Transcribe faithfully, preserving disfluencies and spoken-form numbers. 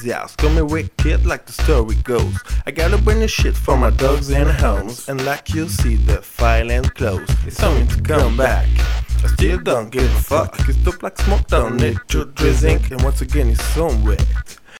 house. Got me wicked like the story goes. I gotta bring the shit for my dogs and homes. And like you see, the file and close. It's time to come back. I still don't give a fuck. It's dope like smoke, don't need to drink. And once again, it's so wet.